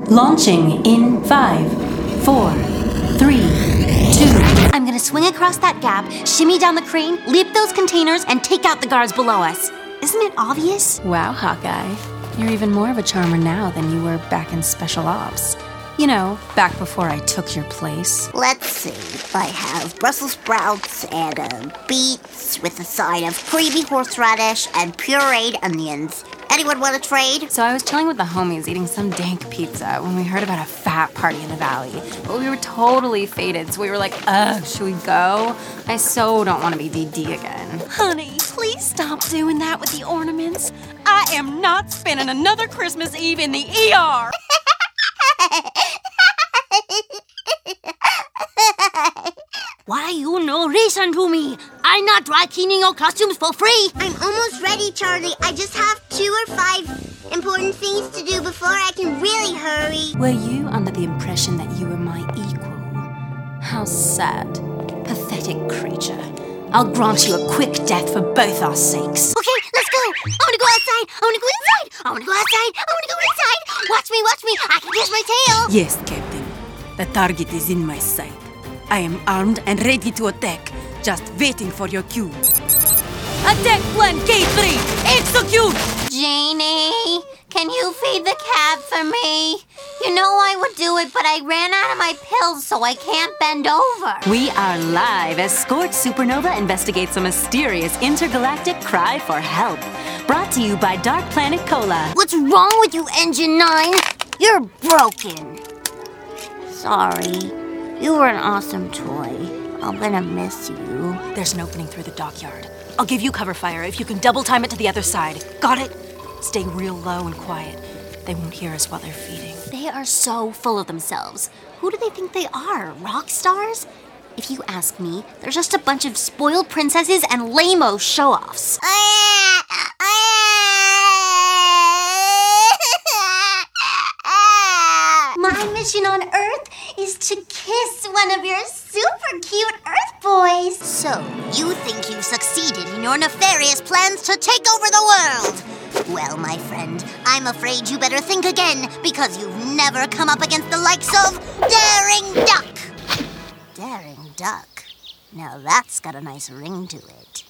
Launching in 5, 4, 3, 2. I'm gonna swing across that gap, shimmy down the crane, leap those containers, and take out the guards below us. Isn't it obvious? Wow, Hawkeye. You're even more of a charmer now than you were back in Special Ops. You know, back before I took your place. Let's see. I have Brussels sprouts and beets with a side of creamy horseradish and pureed onions. Anyone want to trade? So I was chilling with the homies eating some dank pizza when we heard about a fat party in the valley. But we were totally faded, so we were like, should we go? I so don't want to be DD again. Honey, please stop doing that with the ornaments. I am not spending another Christmas Eve in the ER. Why you no listen to me? I'm not dry cleaning your costumes for free. I'm almost ready, Charlie. I just have 2 or 5 important things to do before I can really hurry. Were you under the impression that you were my equal? How sad. Pathetic creature. I'll grant you a quick death for both our sakes. Okay, let's go. I want to go outside. I want to go inside. I want to go outside. I want to go inside. Watch me. I can twist my tail. Yes, Captain. The target is in my sight. I am armed and ready to attack, just waiting for your cue. Attack plan K3! Execute! Janie, can you feed the cat for me? You know I would do it, but I ran out of my pills, so I can't bend over. We are live as Scorch Supernova investigates a mysterious intergalactic cry for help. Brought to you by Dark Planet Cola. What's wrong with you, Engine 9? You're broken. Sorry. You were an awesome toy. I'm gonna miss you. There's an opening through the dockyard. I'll give you cover fire if you can double time it to the other side. Got it? Stay real low and quiet. They won't hear us while they're feeding. They are so full of themselves. Who do they think they are? Rock stars? If you ask me, they're just a bunch of spoiled princesses and lame-o show-offs. My mission on Earth is to kiss one of your super cute Earth boys. So, you think you've succeeded in your nefarious plans to take over the world? Well, my friend, I'm afraid you better think again, because you've never come up against the likes of Daring Duck. Daring Duck? Now that's got a nice ring to it.